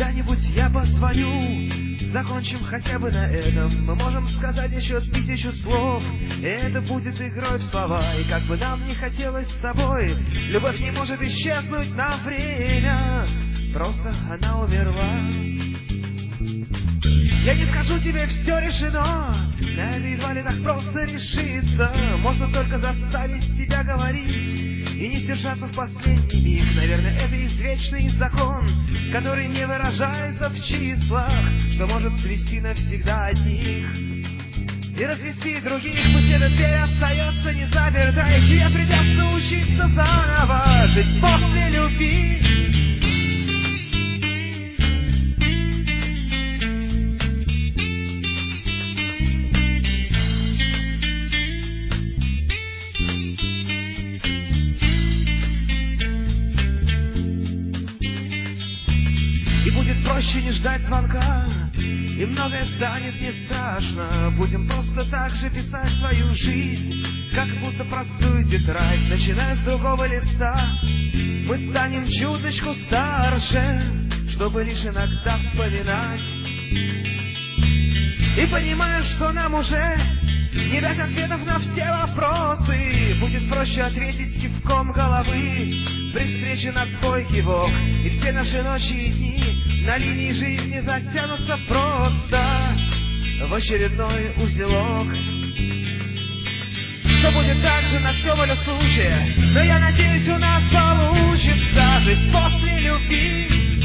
когда-нибудь я позвоню. Закончим хотя бы на этом. Мы можем сказать еще 1000 слов, и это будет игрой в слова. И как бы нам не хотелось с тобой, любовь не может исчезнуть на время. Просто она умерла. Я не скажу тебе, все решено, на это едва ли так просто решиться. Можно только заставить себя говорить и не сдержаться в последний миг. Наверное, это извечный закон, который не выражается в числах, что может свести навсегда одних и развести других. Пусть эта дверь остается не запертой, и тебе придется учиться заново жить после любви. Проще не ждать звонка, и многое станет не страшно. Будем просто так же писать свою жизнь, как будто простую тетрадь. Начиная с другого листа, мы станем чуточку старше, чтобы лишь иногда вспоминать. И понимая, что нам уже не дать ответов на все вопросы, будет проще ответить кивком головы при встрече на твой кивок. И все наши ночи и дни на линии жизни затянутся просто в очередной узелок. Что будет дальше, на все воля случая, но я надеюсь, у нас получится жить после любви.